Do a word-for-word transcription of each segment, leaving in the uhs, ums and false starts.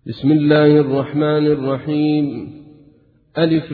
بسم الله الرحمن الرحيم. ألف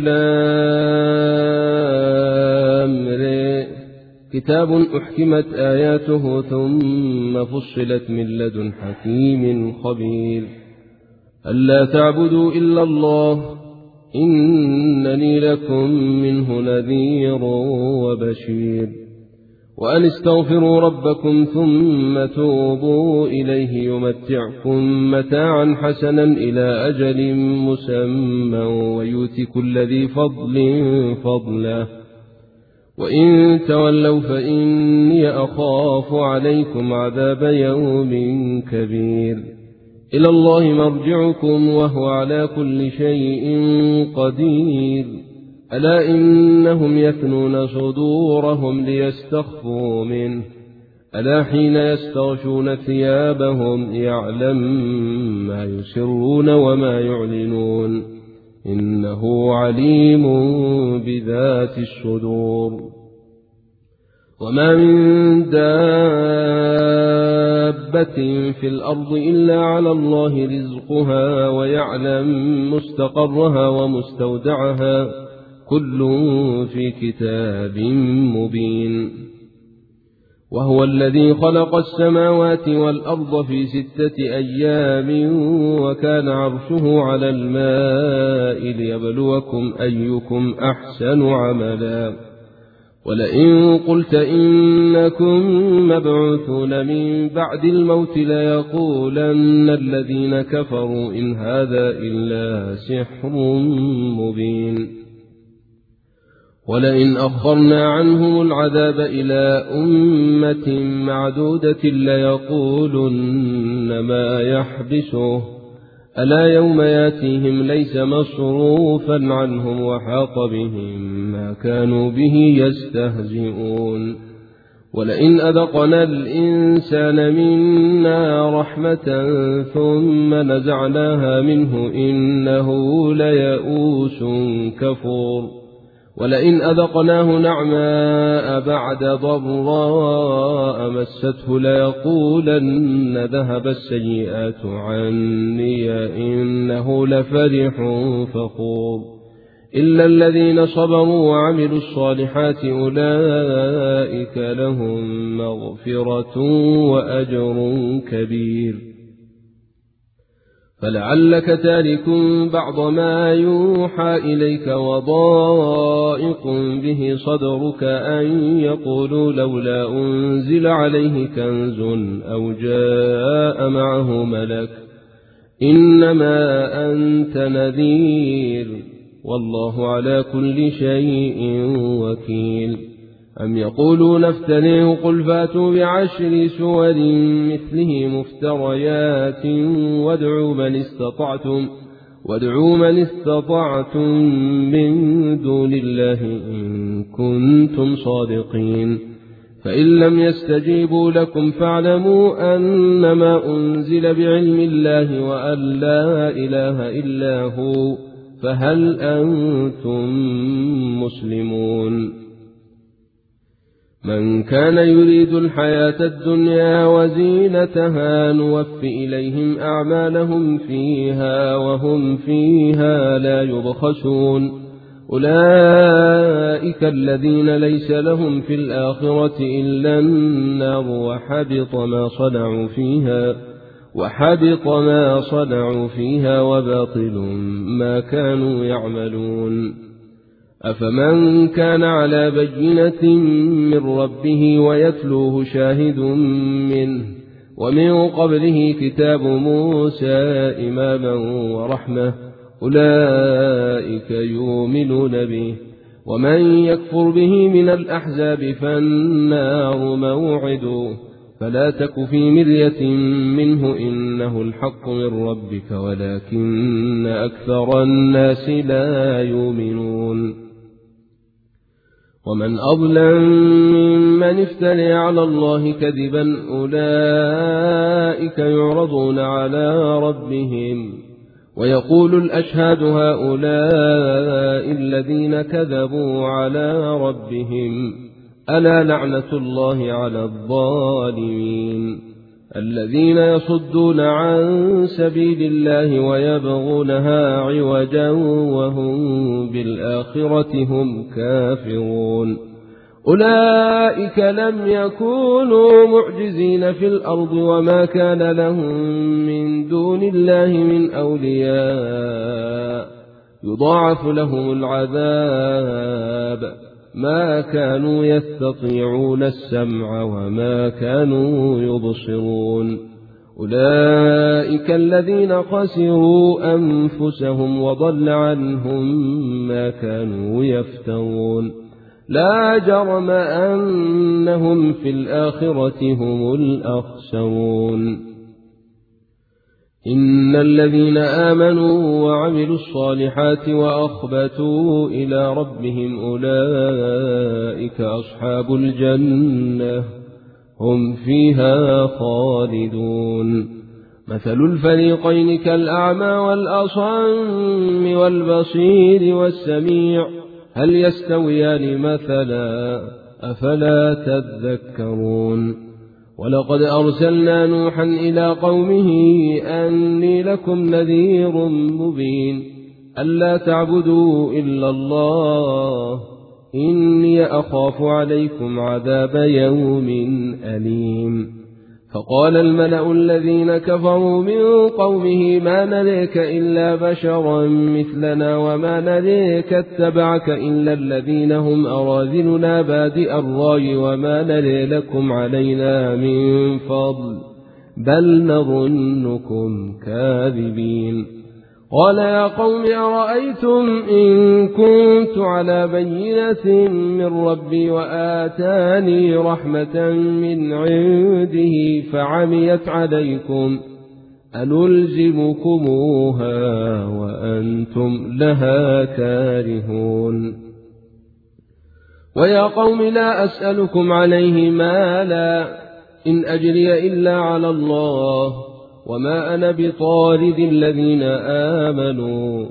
لام ر. كتاب أحكمت آياته ثم فصلت من لدن حكيم خبير. ألا تعبدوا إلا الله إنني لكم منه نذير وبشير. وأن استغفروا ربكم ثم توبوا إليه يمتعكم متاعا حسنا إلى أجل مسمى ويؤت كل ذي فضل فضله. وإن تولوا فإني أخاف عليكم عذاب يوم كبير. إلى الله مرجعكم وهو على كل شيء قدير. ألا إنهم يثنون صدورهم ليستخفوا منه. ألا حين يستغشون ثيابهم يعلم ما يسرون وما يعلنون إنه عليم بذات الصدور. وما من دابة في الأرض إلا على الله رزقها ويعلم مستقرها ومستودعها كل في كتاب مبين. وهو الذي خلق السماوات والأرض في ستة أيام وكان عرشه على الماء ليبلوكم أيكم أحسن عملا. ولئن قلت إنكم مبعوثون من بعد الموت ليقولن الذين كفروا إن هذا إلا سحر مبين. ولئن أخرنا عنهم العذاب إلى أمة معدودة ليقولن ما يحبسه. ألا يوم ياتيهم ليس مصروفا عنهم وحاق بهم ما كانوا به يستهزئون. ولئن أذقنا الإنسان منا رحمة ثم نزعناها منه إنه ليئوس كفور. ولئن أذقناه نعماء بعد ضراء مسته ليقولن ذهب السيئات عني إنه لفرح فخور. إلا الذين صبروا وعملوا الصالحات أولئك لهم مغفرة وأجر كبير. فلعلك تارك بعض ما يوحى إليك وضائق به صدرك أن يقولوا لولا أنزل عليه كنز أو جاء معه ملك. إنما أنت نذير والله على كل شيء وكيل. أم يقولون افتريه قل فاتوا بعشر سور مثله مفتريات وادعوا من استطعتم وادعوا من استطعتم من دون الله إن كنتم صادقين. فإن لم يستجيبوا لكم فاعلموا أنما أنزل بعلم الله وأن لا إله إلا هو فهل أنتم مسلمون. من كان يريد الحياة الدنيا وزينتها نوف إليهم أعمالهم فيها وهم فيها لا يبخسون. أولئك الذين ليس لهم في الآخرة إلا النار وحبط ما صنعوا فيها وحبط ما صنعوا فيها وباطل ما كانوا يعملون. أفمن كان على بينة من ربه ويتلوه شاهد منه ومن قبله كتاب موسى إماما ورحمة أولئك يؤمنون به. ومن يكفر به من الأحزاب فالنار موعده. فلا تك في مرية منه إنه الحق من ربك ولكن أكثر الناس لا يؤمنون. ومن أظلم ممن افترى على الله كذبا أولئك يعرضون على ربهم ويقول الأشهاد هؤلاء الذين كذبوا على ربهم ألا لعنة الله على الظالمين. الذين يصدون عن سبيل الله ويبغونها عوجا وهم بالآخرة هم كافرون أولئك لم يكونوا معجزين في الأرض وما كان لهم من دون الله من أولياء يضاعف لهم العذاب ما كانوا يستطيعون السمع وما كانوا يبصرون أولئك الذين خسروا أنفسهم وضل عنهم ما كانوا يفترون لا جرم أنهم في الآخرة هم الأخسرون إن الذين آمنوا وعملوا الصالحات وأخبتوا إلى ربهم أولئك أصحاب الجنة هم فيها خالدون مثل الفريقين كالأعمى والأصم والبصير والسميع هل يستويان مثلا أفلا تذكرون ولقد أرسلنا نوحا إلى قومه أني لكم نذير مبين ألا تعبدوا إلا الله إني أخاف عليكم عذاب يوم أليم فقال الملأ الذين كفروا من قومه ما نريك إلا بشرا مثلنا وما نريك اتبعك إلا الذين هم أراذلنا بادئ الرأي وما نري لكم علينا من فضل بل نظنكم كاذبين قال يا قوم أرأيتم إن كنت على بينة من ربي وآتاني رحمة من عنده فعميت عليكم أنلزمكموها وأنتم لها كارهون ويا قوم لا أسألكم عليه مالا إن أجري إلا على الله وما أنا بطارد الذين آمنوا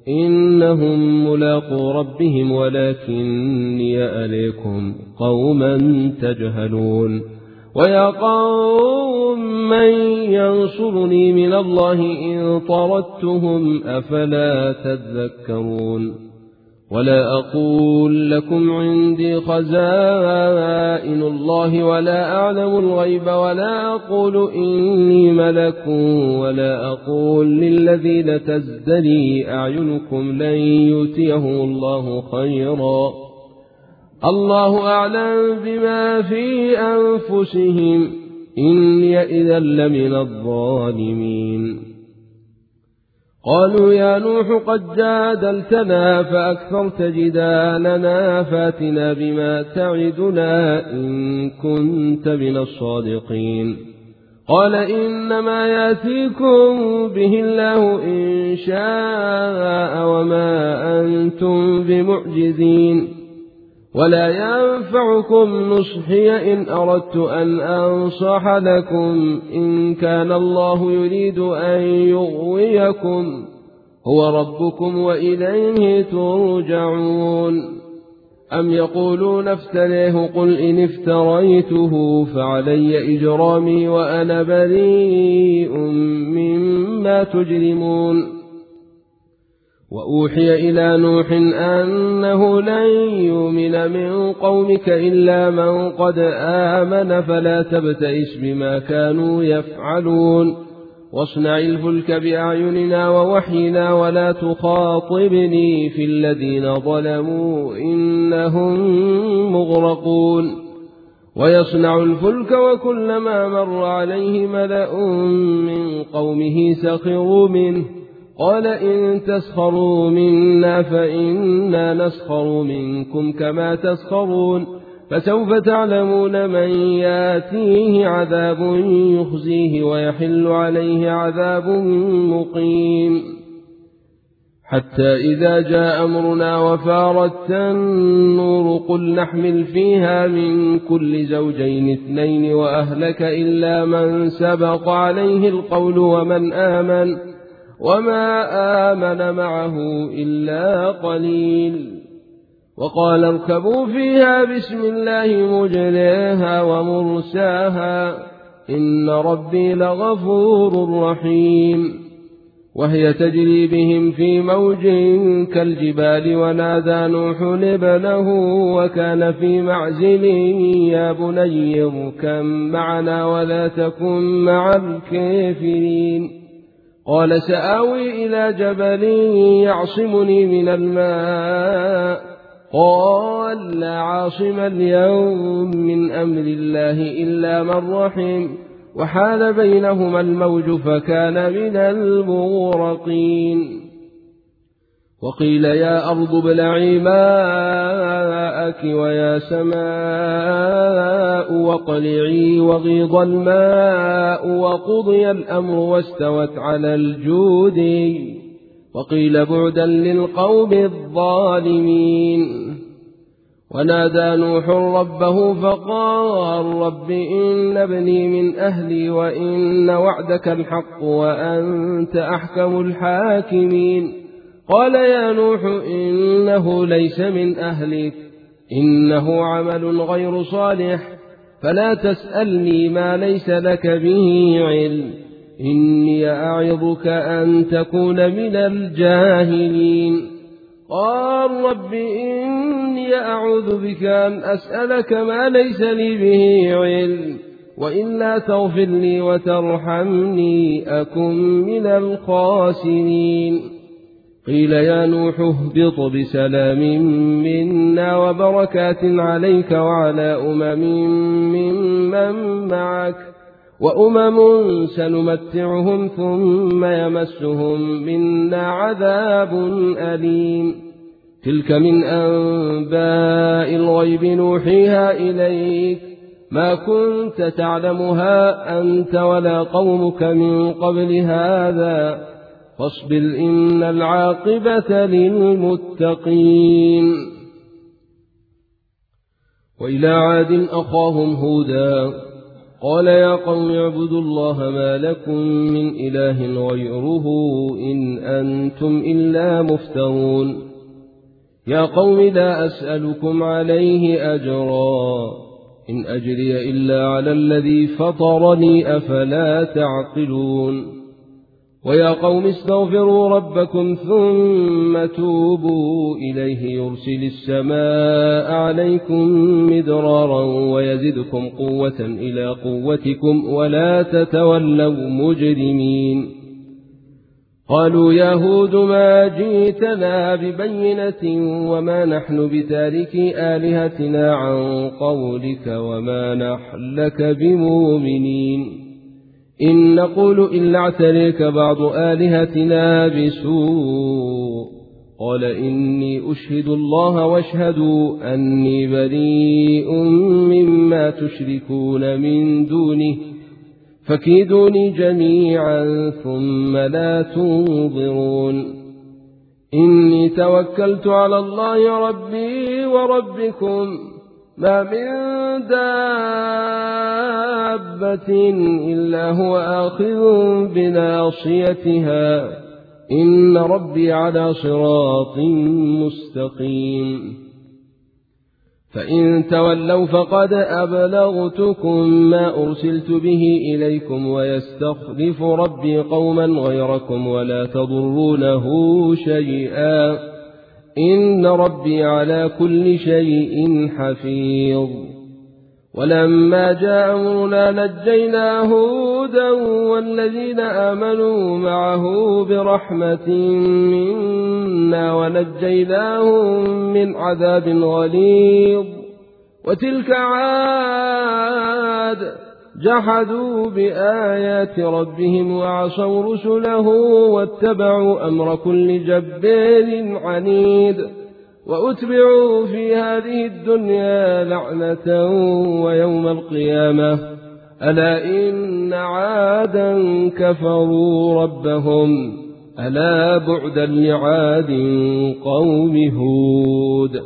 إنهم ملاقو ربهم ولكني أريكم قوما تجهلون ويا قوم من ينصرني من الله إن طردتهم أفلا تذكرون ولا أقول لكم عندي خزائن الله ولا أعلم الغيب ولا أقول إني ملك ولا أقول للذين تزدري أعينكم لن يؤتيهم الله خيرا الله أعلم بما في أنفسهم إني إذا لمن الظالمين قالوا يا نوح قد جادلتنا فأكثرت جدالنا فاتنا بما تعدنا إن كنت من الصادقين قال إنما يأتيكم به الله إن شاء وما أنتم بمعجزين ولا ينفعكم نصحي إن أردت أن أنصح لكم إن كان الله يريد أن يغويكم هو ربكم وإليه ترجعون أم يقولون افتريه قل إن افتريته فعلي إجرامي وأنا بريء مما تجرمون وأوحي إلى نوح أنه لن يؤمن من قومك إلا من قد آمن فلا تبتئس بما كانوا يفعلون واصنع الفلك بأعيننا ووحينا ولا تخاطبني في الذين ظلموا إنهم مغرقون ويصنع الفلك وكلما مر عليه ملأ من قومه سخروا منه قال إن تسخروا منا فإنا نسخر منكم كما تسخرون فسوف تعلمون من ياتيه عذاب يخزيه ويحل عليه عذاب مقيم حتى إذا جاء أمرنا وفارت النور قل نحمل فيها من كل زوجين اثنين وأهلك إلا من سبق عليه القول ومن آمن وما آمن معه إلا قليل وقال اركبوا فيها بسم الله مجريها ومرساها إن ربي لغفور رحيم. وهي تجري بهم في موج كالجبال ونادى نوح ابنه وكان في معزل يا بني اركب معنا ولا تكن مع الكافرين. قال سآوي إلى جبل يعصمني من الماء قال لا عاصم اليوم من أمر الله إلا من رحم وحال بينهما الموج فكان من المغرقين. وقيل يا أرض ابلعي ماءك ويا سماء واقلعي وغيض الماء وقضي الأمر واستوت على الجود. وقيل بعدا للقوم الظالمين. ونادى نوح ربه فقال رب إن ابني من أهلي وإن وعدك الحق وأنت أحكم الحاكمين. قال يا نوح إنه ليس من أهلك إنه عمل غير صالح فلا تسألني ما ليس لك به علم إني أعظك أن تكون من الجاهلين. قال رب إني أعوذ بك أن أسألك ما ليس لي به علم وإلا تغفر لي وترحمني أكن من الخاسرين. قيل يا نوح اهبط بسلام منا وبركات عليك وعلى أمم ممن معك وأمم سنمتعهم ثم يمسهم منا عذاب أليم. تلك من أنباء الغيب نوحيها إليك ما كنت تعلمها أنت ولا قومك من قبل هذا فاصبر إن العاقبة للمتقين. وإلى عاد أخاهم هودا قال يا قوم اعبدوا الله ما لكم من إله غيره إن أنتم إلا مفترون. يا قوم لا أسألكم عليه أجرا إن أجري إلا على الذي فطرني أفلا تعقلون. ويا قوم استغفروا ربكم ثم توبوا إليه يرسل السماء عليكم مدرارا ويزدكم قوة إلى قوتكم ولا تتولوا مجرمين. قالوا يا هود ما جئتنا ببينة وما نحن بتاركي آلهتنا عن قولك وما نحن لك بمؤمنين إن نقول إلا اعتريك بعض آلهتنا بسوء. قال إني أشهد الله واشهدوا أني بريء مما تشركون من دونه فكيدوني جميعا ثم لا تنظرون. إني توكلت على الله ربي وربكم ما من دابة إلا هو آخذ بناصيتها إن ربي على صراط مستقيم. فإن تولوا فقد أبلغتكم ما أرسلت به إليكم ويستخلف ربي قوما غيركم ولا تضرونه شيئا إن ربي على كل شيء حفيظ. ولما جاء أمرنا نجينا هودا والذين آمنوا معه برحمة منا ونجيناهم من عذاب غليظ. وتلك عاد جحدوا بآيات ربهم وعصوا رسله واتبعوا أمر كل جبار عنيد. وأتبعوا في هذه الدنيا لعنة ويوم القيامة ألا إن عادا كفروا ربهم ألا بعدا لعاد قوم هود.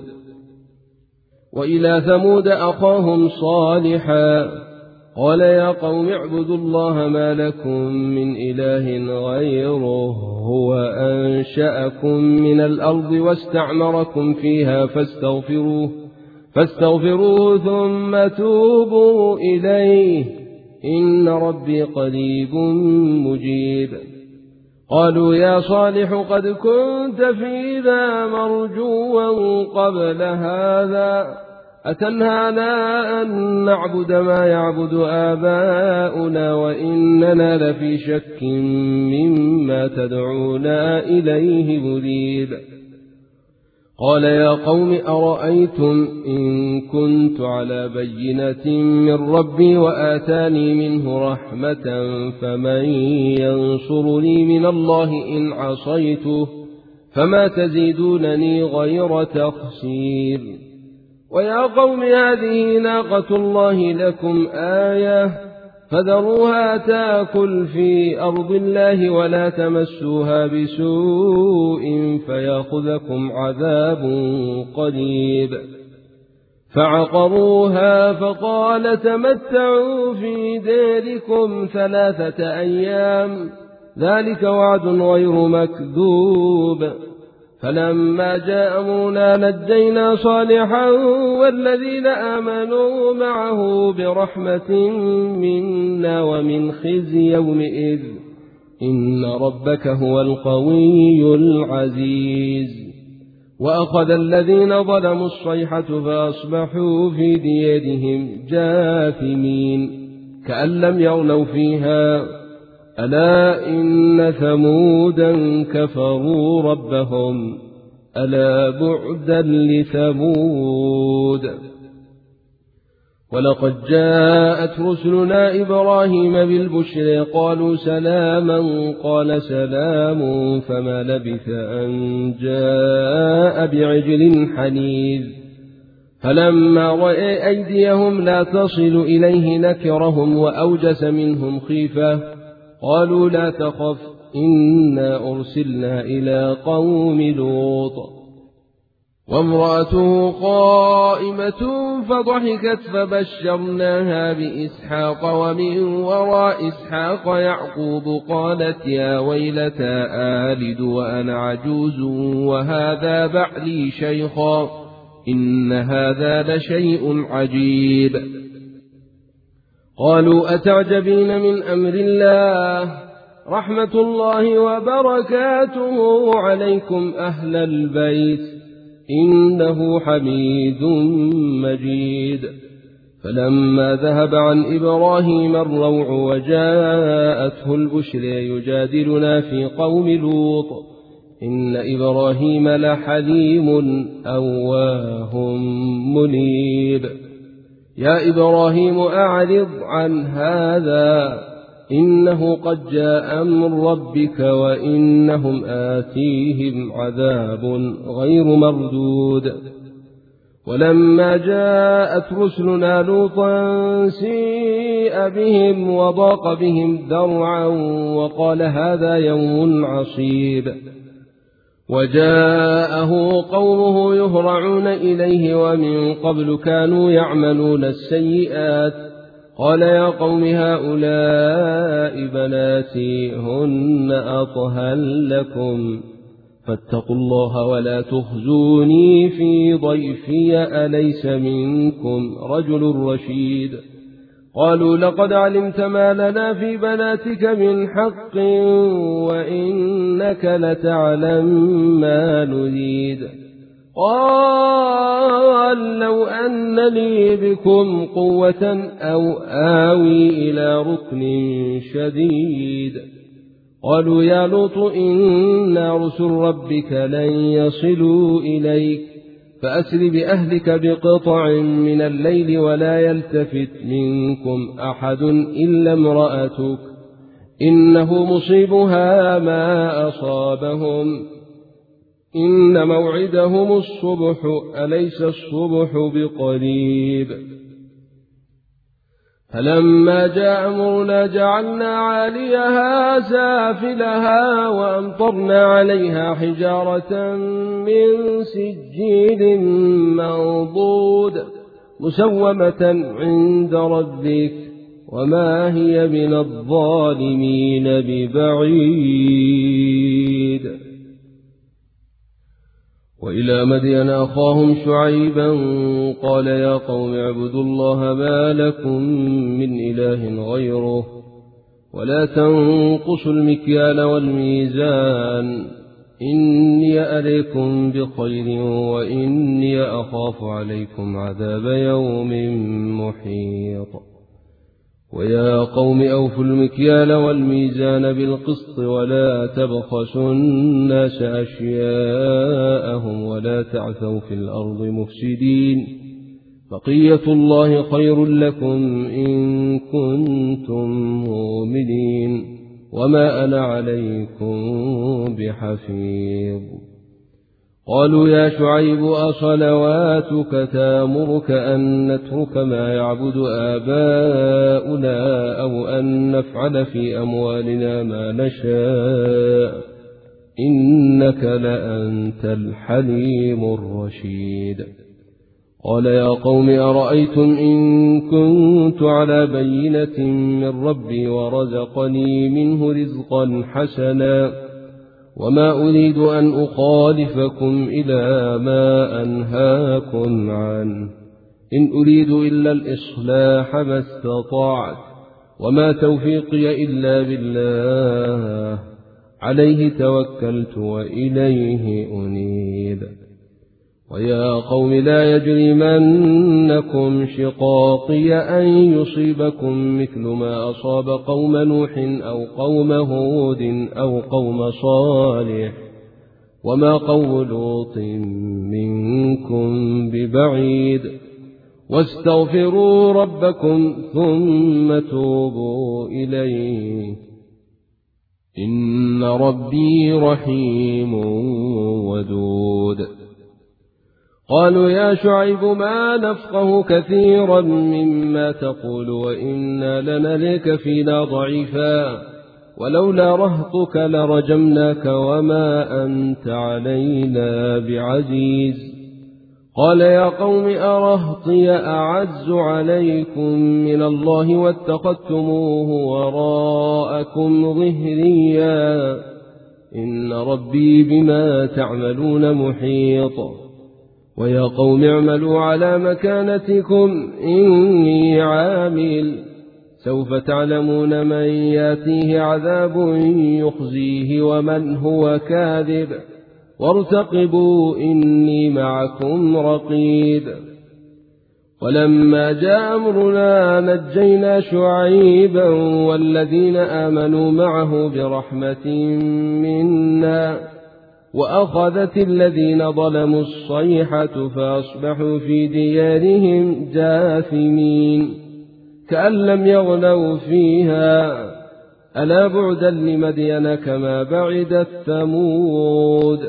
وإلى ثمود أخاهم صالحا قال يا قوم اعبدوا الله ما لكم من إله غيره هو أنشأكم من الأرض واستعمركم فيها فاستغفروه, فاستغفروه ثم توبوا إليه إن ربي قريب مجيب. قالوا يا صالح قد كنت فينا مرجوا قبل هذا أتنهانا أن نعبد ما يعبد آباؤنا وإننا لفي شك مما تدعونا إليه مريب. قال يا قوم أرأيتم إن كنت على بينة من ربي وآتاني منه رحمة فمن ينصرني من الله إن عصيته فما تزيدونني غير تخسير. ويا قوم هذه ناقة الله لكم آية فذروها تأكل في أرض الله ولا تمسوها بسوء فيأخذكم عذاب قريب. فعقروها فقال تمتعوا في ديركم ثلاثة أيام ذلك وعد غير مكذوب. فلما جاء أمرنا نجينا صالحا والذين آمنوا معه برحمة منا ومن خزي يومئذ إن ربك هو القوي العزيز. وأخذ الذين ظلموا الصيحة فأصبحوا في ديارهم جاثمين كأن لم يغنوا فيها ألا إن ثمودا كفروا ربهم ألا بعدا لثمود. ولقد جاءت رسلنا إبراهيم بالبشر قالوا سلاما قال سلام فما لبث أن جاء بعجل حنيذ. فلما رأى أيديهم لا تصل إليه نكرهم وأوجس منهم خيفة قالوا لا تخف إنا أرسلنا إلى قوم لوط. وامرأته قائمة فضحكت فبشرناها بإسحاق ومن وراء إسحاق يعقوب قالت يا ويلتى آلد وأنا عجوز وهذا بعلي شيخا إن هذا لشيء عجيب. قالوا أتعجبين من أمر الله رحمة الله وبركاته عليكم أهل البيت إنه حميد مجيد. فلما ذهب عن إبراهيم الروع وجاءته البشر يجادلنا في قوم لوط إن إبراهيم لحليم أواه منيب. يا إبراهيم أعرض عن هذا إنه قد جاء أمر ربك وإنهم آتيهم عذاب غير مردود. ولما جاءت رسلنا لوطا سيء بهم وضاق بهم ذرعا وقال هذا يوم عصيب. وجاءه قومه يهرعون إليه ومن قبل كانوا يعملون السيئات قال يا قوم هؤلاء بناتي هن أطهر لكم فاتقوا الله ولا تخزوني في ضيفي أليس منكم رجل رشيد. قالوا لقد علمت ما لنا في بناتك من حق وإنك لتعلم ما نريد. قال لو أن لي بكم قوة أو آوي إلى ركن شديد. قالوا يا لوط إنا رسل ربك لن يصلوا إليك فأسر بأهلك بقطع من الليل ولا يلتفت منكم أحد إلا امرأتك إنه مصيبها ما أصابهم إن موعدهم الصبح أليس الصبح بقريب. فلما جاء أمرنا جعلنا عاليها سافلها وأمطرنا عليها حجارة من سجيل منضود مسومة عند ربك وما هي من الظالمين ببعيد. وإلى مدين أخاهم شعيبا قال يا قوم اعبدوا الله ما لكم من إله غيره ولا تنقصوا المكيال والميزان إني أريكم بخير وإني أخاف عليكم عذاب يوم محيط. ويا قوم أوفوا المكيال والميزان بالقسط ولا تبخسوا الناس أشياءهم ولا تعثوا في الأرض مفسدين بقية الله خير لكم إن كنتم مؤمنين وما أنا عليكم بحفيظ. قالوا يا شعيب أصلواتك تامرك أن نترك ما يعبد آباؤنا أو أن نفعل في أموالنا ما نشاء إنك لأنت الحليم الرشيد. قال يا قوم أرأيتم إن كنت على بينة من ربي ورزقني منه رزقا حسنا وما أريد أن أخالفكم إلى ما أنهاكم عنه إن أريد إلا الإصلاح ما استطعت وما توفيقي إلا بالله عليه توكلت وإليه أنيب. ويا قوم لا يجرمنكم شقاقي أن يصيبكم مثل ما أصاب قوم نوح أو قوم هود أو قوم صالح وما قوم لوط منكم ببعيد واستغفروا ربكم ثم توبوا إليه إن ربي رحيم ودود. قالوا يا شعيب ما نفقه كثيرا مما تقول وإنا لنريك فينا ضعيفا ولولا رهطك لرجمناك وما أنت علينا بعزيز. قال يا قوم أرهطي أعز عليكم من الله واتخذتموه وراءكم ظهريا إن ربي بما تعملون محيط. ويا قوم اعملوا على مكانتكم إني عامل سوف تعلمون من ياتيه عذاب يخزيه ومن هو كاذب وارتقبوا إني معكم رقيب. ولما جاء أمرنا نجينا شعيبا والذين آمنوا معه برحمة منا وأخذت الذين ظلموا الصيحة فأصبحوا في ديارهم جاثمين كأن لم يغنوا فيها ألا بعدا لمدين كما بعدت ثمود.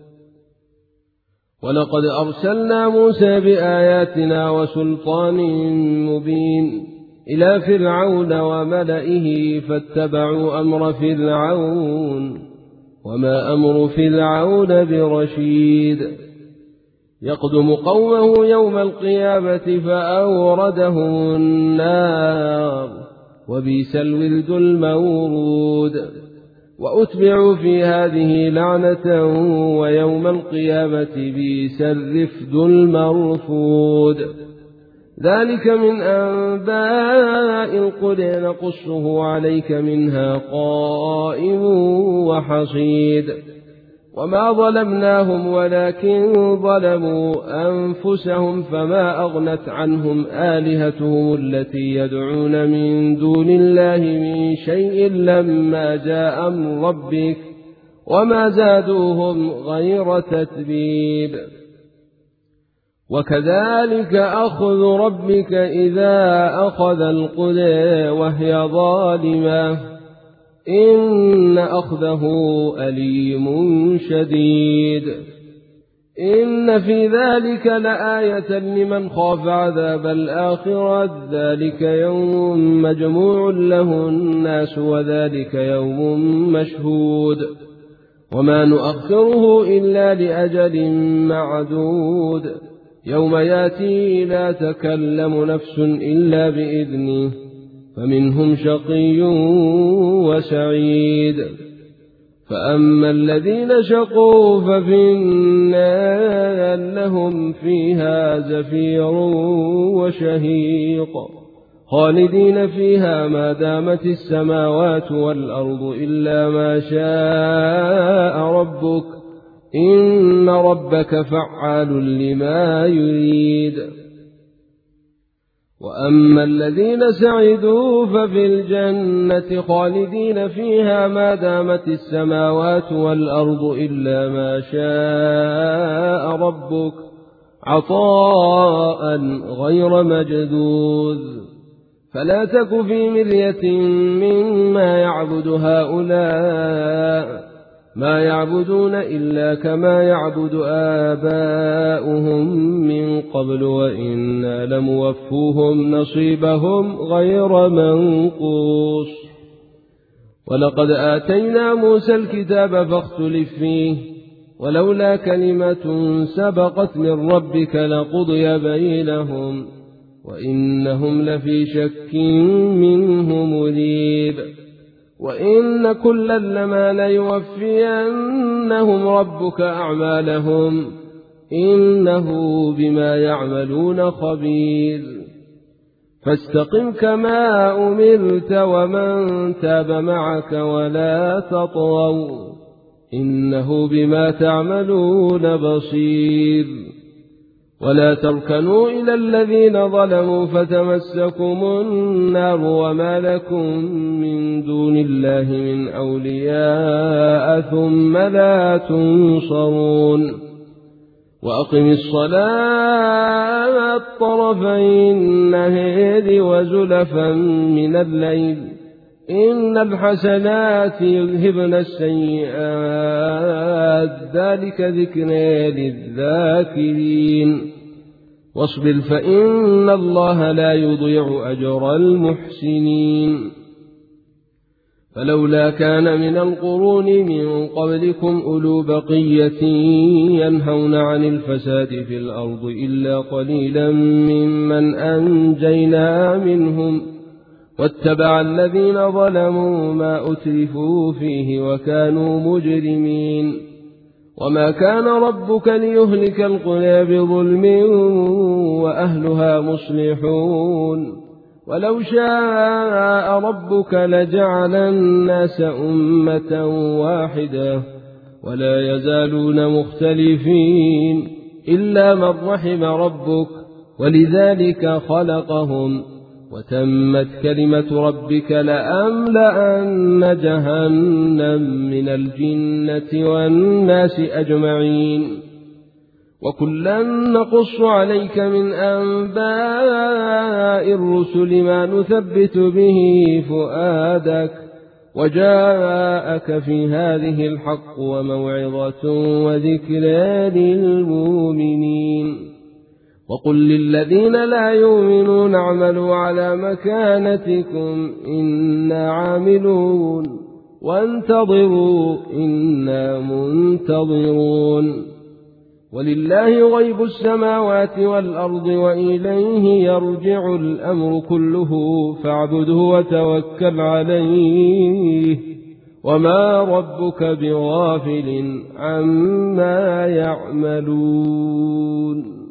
ولقد أرسلنا موسى بآياتنا وسلطان مبين إلى فرعون وملئه فاتبعوا أمر فرعون وما أمر فرعون برشيد. يقدم قومه يوم القيامة فأوردهم النار وبئس الورد المورود وأتبعوا في هذه لعنة ويوم القيامة بئس الرفد المرفود. ذلك من أنباء القرى نقصه عليك منها قائم وحصيد. وما ظلمناهم ولكن ظلموا أنفسهم فما أغنت عنهم آلهتهم التي يدعون من دون الله من شيء لما جاء أمر ربك وما زادوهم غير تتبيب. وكذلك أخذ ربك إذا أخذ القرى وهي ظالمة إن أخذه أليم شديد. إن في ذلك لآية لمن خاف عذاب الآخرة ذلك يوم مجموع له الناس وذلك يوم مشهود وما نؤخره إلا لأجل معدود يوم ياتي لا تكلم نفس إلا بإذنه فمنهم شقي وسعيد. فأما الذين شقوا ففي النار لهم فيها زفير وشهيق خالدين فيها ما دامت السماوات والأرض إلا ما شاء ربك إن ربك فعال لما يريد. وأما الذين سعدوا ففي الجنة خالدين فيها ما دامت السماوات والأرض إلا ما شاء ربك عطاء غير مجدود. فلا تك في مرية مما يعبد هؤلاء ما يعبدون إلا كما يعبد آباؤهم من قبل وإنا لموفوهم نصيبهم غير منقوص. ولقد آتينا موسى الكتاب فاختلف فيه ولولا كلمة سبقت من ربك لقضي بينهم وإنهم لفي شك منه مريب. وإن كلا لما ليوفينهم ربك أعمالهم إنه بما يعملون خبير. فاستقم كما أمرت ومن تاب معك ولا تطغوا إنه بما تعملون بصير. ولا تركنوا إلى الذين ظلموا فتمسكم النار وما لكم من دون الله من أولياء ثم لا تنصرون. وأقم الصلاة طرفي النهار وزلفا من الليل إن الحسنات يذهبن السيئات ذلك ذكرى للذاكرين. واصبر فإن الله لا يضيع أجر المحسنين. فلولا كان من القرون من قبلكم أولو بقية ينهون عن الفساد في الأرض إلا قليلا ممن أنجينا منهم واتبع الذين ظلموا ما أترفوا فيه وكانوا مجرمين. وما كان ربك ليهلك القرى بظلم وأهلها مصلحون. ولو شاء ربك لجعل الناس أمة واحدة ولا يزالون مختلفين إلا من رحم ربك ولذلك خلقهم وتمت كلمة ربك لأملأن جهنم من الجنة والناس أجمعين. وكلا نقص عليك من أنباء الرسل ما نثبت به فؤادك وجاءك في هذه الحق وموعظة وذكرى للمؤمنين. وقل للذين لا يؤمنون اعملوا على مكانتكم إنا عاملون وانتظروا إنا منتظرون. ولله غيب السماوات والأرض وإليه يرجع الأمر كله فاعبده وتوكل عليه وما ربك بغافل عما يعملون.